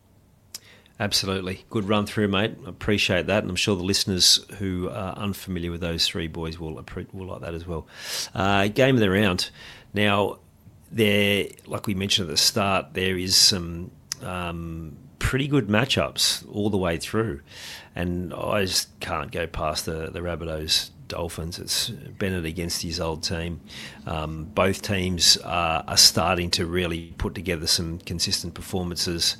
Absolutely. Good run through, mate. I appreciate that, and I'm sure the listeners who are unfamiliar with those three boys will like that as well. Game of the round. Now, there, like we mentioned at the start, there is some pretty good matchups all the way through. And I just can't go past the Rabbitohs Dolphins. It's Bennett against his old team. Both teams are starting to really put together some consistent performances.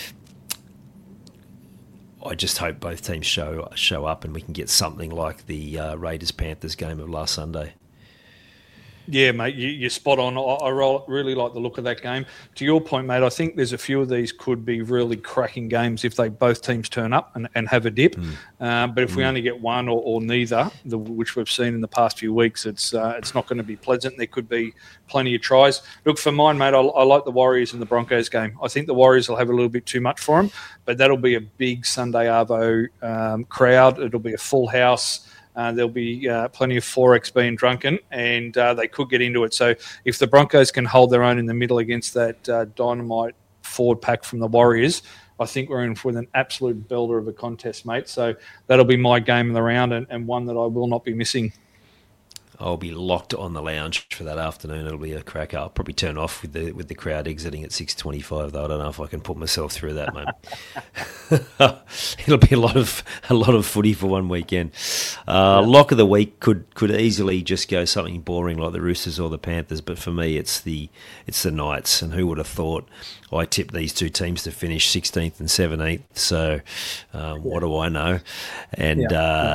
I just hope both teams show up and we can get something like the Raiders-Panthers game of last Sunday. Yeah, mate, you're spot on. I really like the look of that game. To your point, mate, I think there's a few of these could be really cracking games if both teams turn up and have a dip. But if we only get one or neither, which we've seen in the past few weeks, it's not going to be pleasant. There could be plenty of tries. Look, for mine, mate, I like the Warriors and the Broncos game. I think the Warriors will have a little bit too much for them, but that'll be a big Sunday Arvo crowd. It'll be a full house. There'll be plenty of 4X being drunken, and they could get into it. So if the Broncos can hold their own in the middle against that dynamite forward pack from the Warriors, I think we're in for an absolute belter of a contest, mate. So that'll be my game of the round and one that I will not be missing. I'll be locked on the lounge for that afternoon. It'll be a cracker. I'll probably turn off with the crowd exiting at 6:25 though. I don't know if I can put myself through that, mate. It'll be a lot of footy for one weekend. Lock of the week could easily just go something boring like the Roosters or the Panthers, but for me it's the Knights. And who would have thought? I tipped these two teams to finish 16th and 17th. So what do I know? And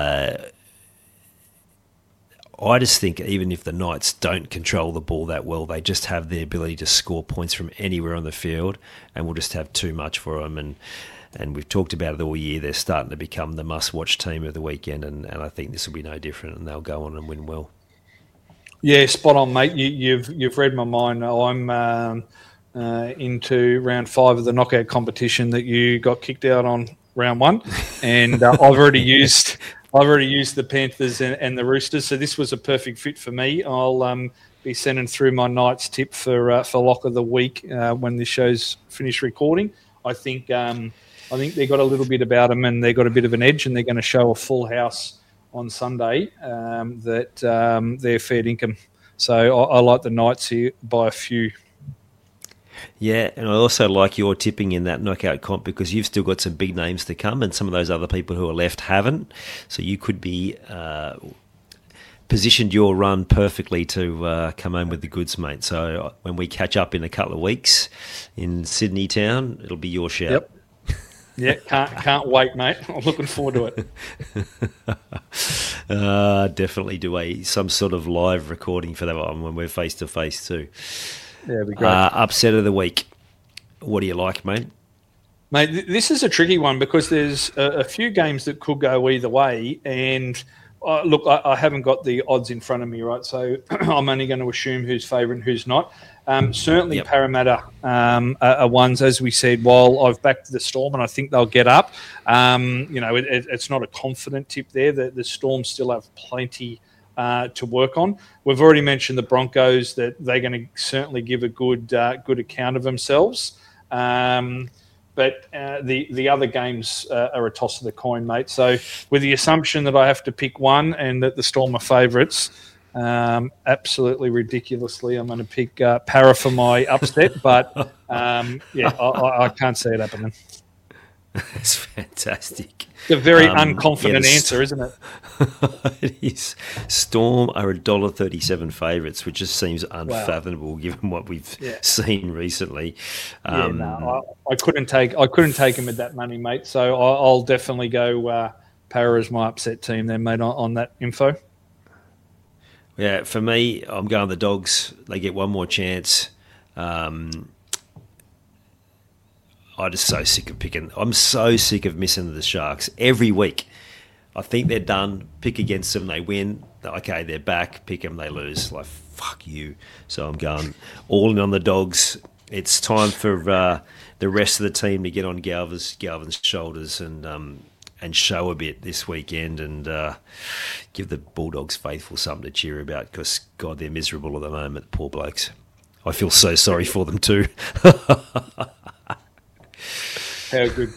I just think even if the Knights don't control the ball that well, they just have the ability to score points from anywhere on the field, and we'll just have too much for them. And we've talked about it all year. They're starting to become the must-watch team of the weekend, and I think this will be no different, and they'll go on and win well. Yeah, spot on, mate. You've read my mind. I'm into round 5 of the knockout competition that you got kicked out on round 1, and I've already used the Panthers and the Roosters, so this was a perfect fit for me. I'll be sending through my Knights tip for lock of the week when this show's finished recording. I think they've got a little bit about them, and they've got a bit of an edge, and they're going to show a full house on Sunday that they're fair income. So I like the Knights here by a few. Yeah, and I also like your tipping in that knockout comp because you've still got some big names to come, and some of those other people who are left haven't. So you could be positioned your run perfectly to come home with the goods, mate. So when we catch up in a couple of weeks in Sydney town, it'll be your shout. Yep. Yeah, can't wait, mate. I'm looking forward to it. Definitely do some sort of live recording for that one when we're face to face too. Yeah, it'd be great. Upset of the week. What do you like, mate? Mate, this is a tricky one because there's a few games that could go either way. And look, I haven't got the odds in front of me, right? So I'm only going to assume who's favourite and who's not. Certainly, yep. Parramatta are ones, as we said, while I've backed the Storm and I think they'll get up. It's not a confident tip there. The Storm still have plenty to work on. We've already mentioned the Broncos, that they're going to certainly give a good account of themselves. But the other games are a toss of the coin, mate. So with the assumption that I have to pick one and that the Storm are favourites, absolutely ridiculously, I'm going to pick Para for my upset. But I can't see it happening. That's fantastic. It's a very unconfident answer, isn't it? It is. Storm are $1.37 favourites, which just seems unfathomable given what we've seen recently. I couldn't take them at that money, mate. So I'll definitely go Para as my upset team then, mate, on that info. Yeah, for me, I'm going the Dogs. They get one more chance. I'm just so sick of picking. I'm so sick of missing the Sharks every week. I think they're done. Pick against them, they win. Okay, they're back. Pick them, they lose. Like, fuck you. So I'm going all in on the Dogs. It's time for the rest of the team to get on Galvin's shoulders and show a bit this weekend and give the Bulldogs faithful something to cheer about because, God, they're miserable at the moment, poor blokes. I feel so sorry for them too. How good.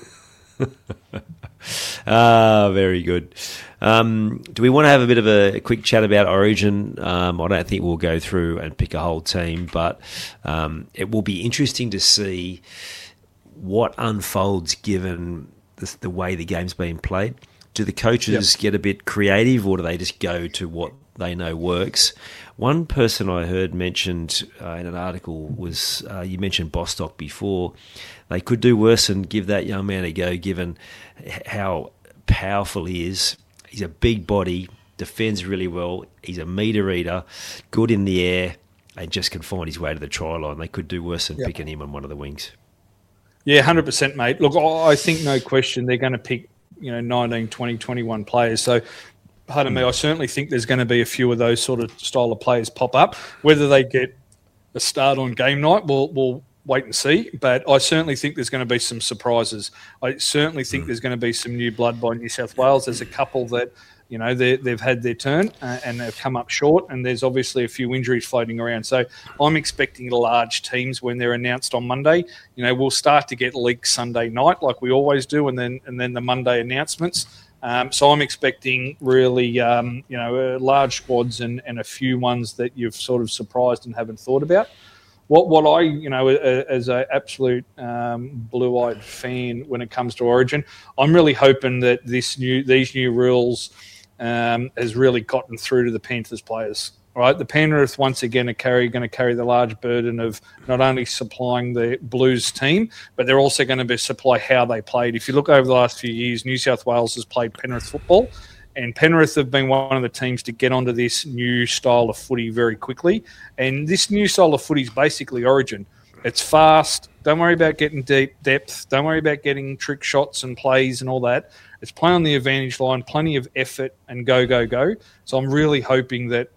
Very good. Do we want to have a bit of a quick chat about Origin? I don't think we'll go through and pick a whole team, but it will be interesting to see what unfolds given the way the game's being played? Do the coaches get a bit creative, or do they just go to what they know works? One person I heard mentioned in an article was, you mentioned Bostock before, they could do worse and give that young man a go, given how powerful he is. He's a big body, defends really well, he's a meter eater, good in the air, and just can find his way to the try line. They could do worse than picking him on one of the wings. Yeah, 100%, mate. Look, I think no question they're going to pick 19, 20, 21 players. So, pardon me, I certainly think there's going to be a few of those sort of style of players pop up. Whether they get a start on game night, we'll wait and see. But I certainly think there's going to be some surprises. I certainly think there's going to be some new blood by New South Wales. There's a couple that, they've had their turn and they've come up short, and there's obviously a few injuries floating around. So I'm expecting large teams when they're announced on Monday. We'll start to get leaks Sunday night like we always do, and then the Monday announcements. So I'm expecting really, large squads and a few ones that you've sort of surprised and haven't thought about. What I, as an absolute blue-eyed fan when it comes to Origin, I'm really hoping that these new rules has really gotten through to the Panthers players. Right, the Penrith once again are going to carry the large burden of not only supplying the Blues team, but they're also going to supply how they played. If you look over the last few years, New South Wales has played Penrith football, and Penrith have been one of the teams to get onto this new style of footy very quickly. And this new style of footy is basically Origin. It's fast. Don't worry about getting deep depth. Don't worry about getting trick shots and plays and all that. It's play on the advantage line, plenty of effort, and go, go, go. So I'm really hoping that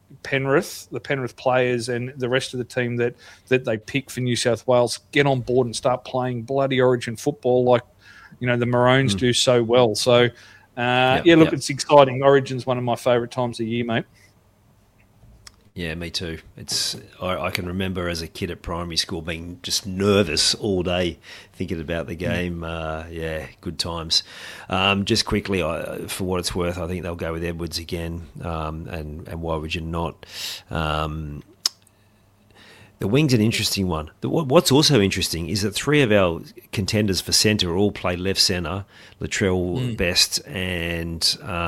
the Penrith players and the rest of the team that they pick for New South Wales get on board and start playing bloody Origin football like, the Maroons do so well. So, it's exciting. Origin's one of my favourite times of the year, mate. Yeah, me too. I can remember as a kid at primary school being just nervous all day thinking about the game. Good times. Just quickly, for what it's worth, I think they'll go with Edwards again, and why would you not? The wing's an interesting one. What's also interesting is that three of our contenders for centre all play left centre, Latrell Best and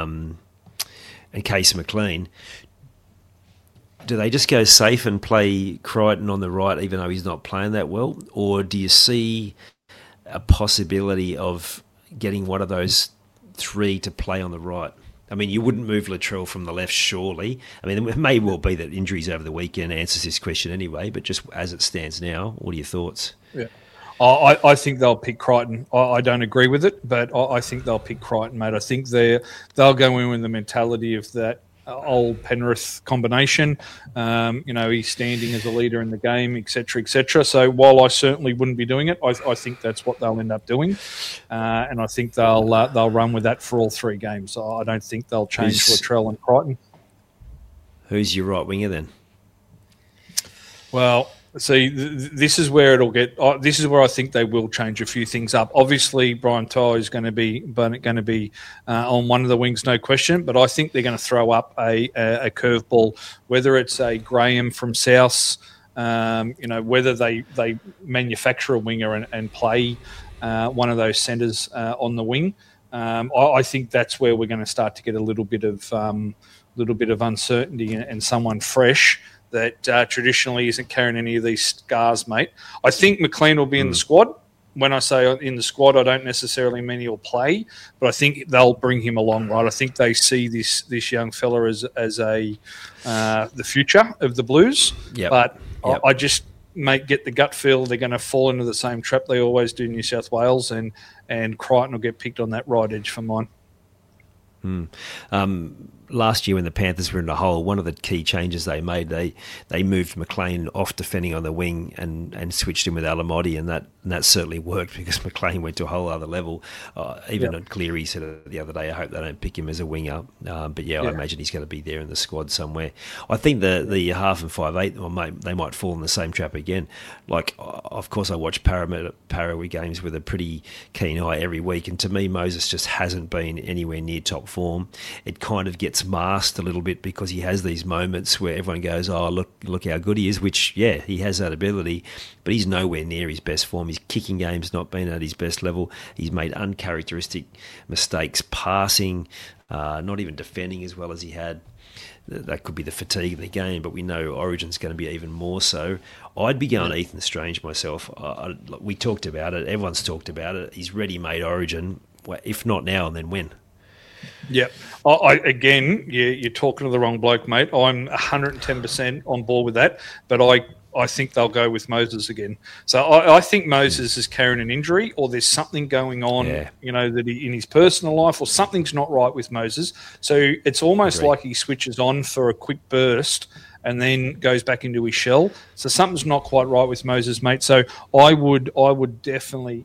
Case McLean. Do they just go safe and play Crichton on the right even though he's not playing that well? Or do you see a possibility of getting one of those three to play on the right? I mean, you wouldn't move Latrell from the left, surely. I mean, it may well be that injuries over the weekend answers this question anyway, but just as it stands now, what are your thoughts? Yeah. I think they'll pick Crichton. I don't agree with it, but I think they'll pick Crichton, mate. I think they'll go in with the mentality of that old Penrith combination. He's standing as a leader in the game, etc., etc. So while I certainly wouldn't be doing it, I think that's what they'll end up doing, and I think they'll run with that for all three games. I don't think they'll change Latrell and Crichton. Who's your right winger then? Well, see, this is where it'll get. This is where I think they will change a few things up. Obviously, Brian To'o is going to be on one of the wings, no question. But I think they're going to throw up a curveball, whether it's a Graham from South, whether they manufacture a winger and play one of those centres on the wing. I think that's where we're going to start to get a little bit of uncertainty and someone fresh that traditionally isn't carrying any of these scars, mate. I think McLean will be in the squad. When I say in the squad, I don't necessarily mean he'll play, but I think they'll bring him along, right? I think they see this young fella as the future of the Blues. Yep. But yep. I just get the gut feel they're going to fall into the same trap they always do, New South Wales, and Crichton will get picked on that right edge for mine. Last year when the Panthers were in the hole, one of the key changes they made, they moved McLean off defending on the wing and switched him with Alamotti, and that certainly worked because McLean went to a whole other level. Even Cleary said it the other day, I hope they don't pick him as a winger. But I imagine he's going to be there in the squad somewhere. I think the half and 5'8", they might fall in the same trap again. Like, of course, I watch Parramatta games with a pretty keen eye every week, and to me, Moses just hasn't been anywhere near top form, it kind of gets masked a little bit because he has these moments where everyone goes, oh, look how good he is, which, yeah, he has that ability, but he's nowhere near his best form. His kicking game's not been at his best level. He's made uncharacteristic mistakes passing, not even defending as well as he had. That could be the fatigue of the game, but we know Origin's going to be even more so. I'd be going Ethan Strange myself. We talked about it. Everyone's talked about it. He's ready-made Origin. If not now, and then when? Yep. Again, you're talking to the wrong bloke, mate. I'm 110% on board with that, but I think they'll go with Moses again. So I think Moses is carrying an injury, or there's something going on, that in his personal life, or something's not right with Moses. So it's almost like he switches on for a quick burst and then goes back into his shell. So something's not quite right with Moses, mate. So I would definitely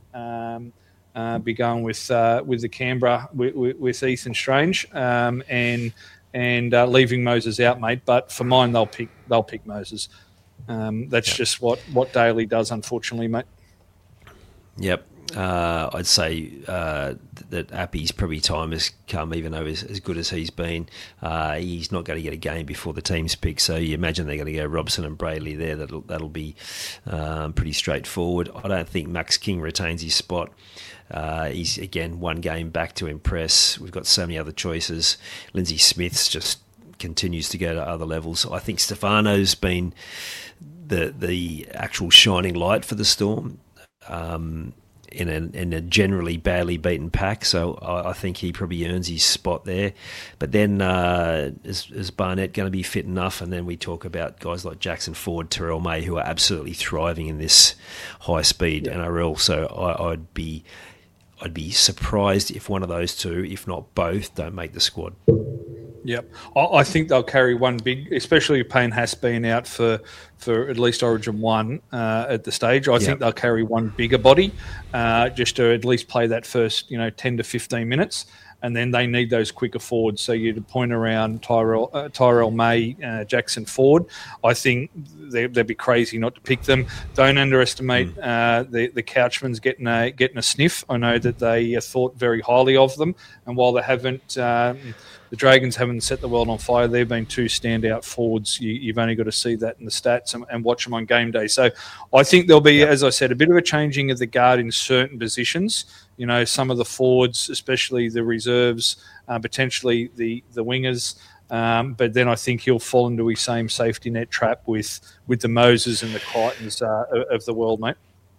be going with the Canberra with Ethan Strange and leaving Moses out, mate. But for mine, they'll pick Moses. That's just what Daly does, unfortunately, mate. Yep. I'd say that Appy's probably time has come, even though he's as good as he's been. He's not going to get a game before the team's pick, so you imagine they're going to go Robson and Brayley there. That'll be pretty straightforward. I don't think Max King retains his spot. He's, again, one game back to impress. We've got so many other choices. Lindsay Smith's just continues to go to other levels. I think Stefano's been the actual shining light for the Storm in a generally badly beaten pack, so I think he probably earns his spot there. But then is Barnett going to be fit enough? And then we talk about guys like Jackson Ford, Terrell May, who are absolutely thriving in this high-speed NRL. So I'd be surprised if one of those two, if not both, don't make the squad. Yep. I think they'll carry one big, especially if Payne has been out for at least Origin 1 at the stage. I think they'll carry one bigger body just to at least play that first 10 to 15 minutes. And then they need those quicker forwards. So you'd point around Tyrell May, Jackson Ford. I think they'd be crazy not to pick them. Don't underestimate the Couchmans getting a sniff. I know that they thought very highly of them, and while they haven't, the Dragons haven't set the world on fire. They've been two standout forwards. You've only got to see that in the stats and watch them on game day. So I think there'll be, as I said, a bit of a changing of the guard in certain positions. Some of the forwards, especially the reserves, potentially the wingers. But then I think he'll fall into his same safety net trap with the Moses and the Crichtons of the world, mate.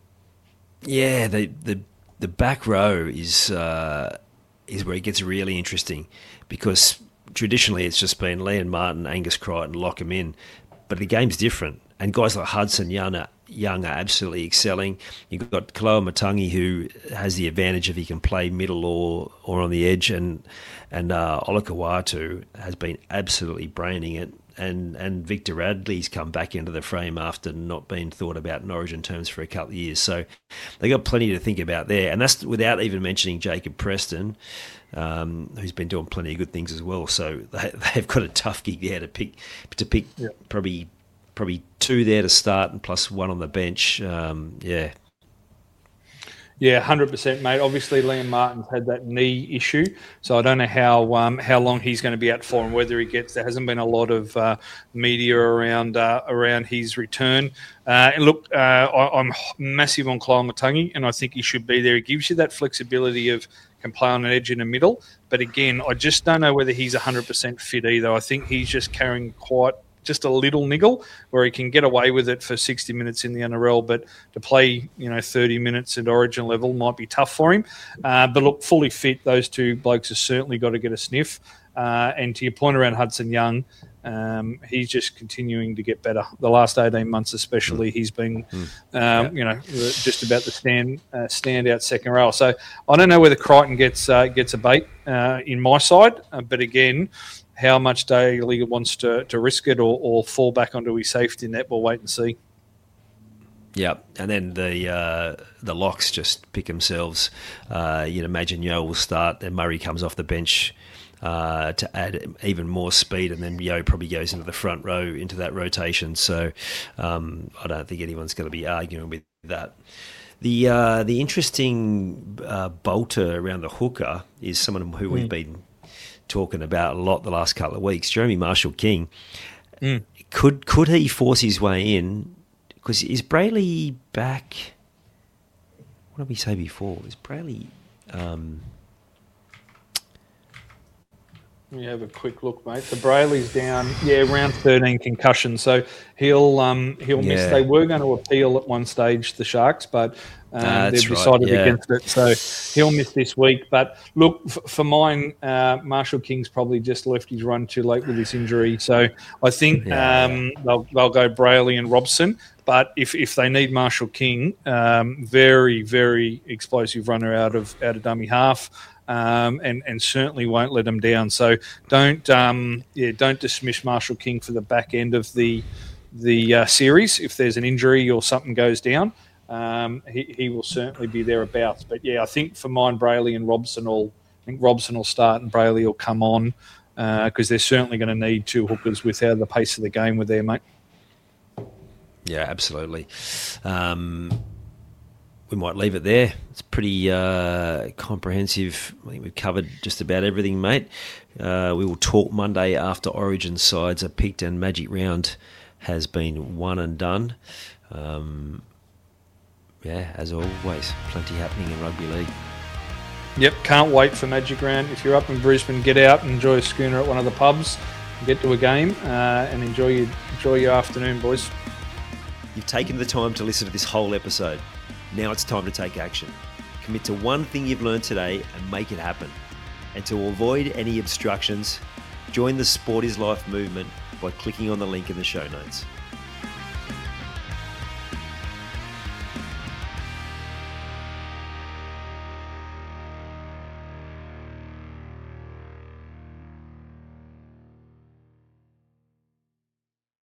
Yeah, the back row is where it gets really interesting, because traditionally it's just been Liam Martin, Angus Crichton, lock him in. But the game's different. And guys like Hudson Young are absolutely excelling. You've got Kaloa Matangi, who has the advantage if he can play middle or on the edge, and Olakau'atu has been absolutely braining it. And Victor Radley's come back into the frame after not being thought about in Origin terms for a couple of years. So they've got plenty to think about there. And that's without even mentioning Jacob Preston, who's been doing plenty of good things as well. So they've got a tough gig there to pick probably two there to start and plus one on the bench. Yeah, 100%, mate. Obviously, Liam Martin's had that knee issue, so I don't know how long he's going to be out for and whether he gets. There hasn't been a lot of media around his return. And look, I'm massive on Kaloa Matangi, and I think he should be there. He gives you that flexibility of can play on an edge in the middle, but again, I just don't know whether he's 100% fit either. I think he's just carrying just a little niggle where he can get away with it for 60 minutes in the NRL, but to play 30 minutes at Origin level might be tough for him. But look, fully fit, those two blokes have certainly got to get a sniff. And to your point around Hudson Young, he's just continuing to get better. The last 18 months especially, he's been just about the standout second row. So I don't know whether Crichton gets a bait in my side, but again, how much Daly wants to risk it or fall back onto his safety net, we'll wait and see. Yeah, and then the locks just pick themselves. You'd imagine Yeo will start, then Murray comes off the bench to add even more speed, and then Yeo probably goes into the front row into that rotation. So I don't think anyone's going to be arguing with that. The interesting bolter around the hooker is someone who we've been talking about a lot the last couple of weeks, Jeremy Marshall-King. Mm. Could he force his way in? Because is Brayley back? What did we say before? Is Brayley... Let me have a quick look, mate. The Brayley's down, round 13 concussion, so he'll miss. They were going to appeal at one stage, the Sharks, but they've decided against it, so he'll miss this week. But look, for mine, Marshall-King's probably just left his run too late with this injury, so I think they'll go Brayley and Robson. But if they need Marshall-King, very, very explosive runner out of dummy half. And certainly won't let them down. So don't dismiss Marshall-King for the back end of the series. If there's an injury or something goes down, he will certainly be thereabouts. But I think for mine, Brayley and Robson will start and Brayley will come on because they're certainly going to need two hookers with how the pace of the game were there, mate. Yeah, absolutely. We might leave it there. It's pretty comprehensive. I think we've covered just about everything, mate. We will talk Monday after Origin sides are picked and Magic Round has been won and done. As always, plenty happening in rugby league. Yep, can't wait for Magic Round. If you're up in Brisbane, get out and enjoy a schooner at one of the pubs. Get to a game and enjoy your afternoon, boys. You've taken the time to listen to this whole episode. Now it's time to take action. Commit to one thing you've learned today and make it happen. And to avoid any obstructions, join the Sport is Life movement by clicking on the link in the show notes.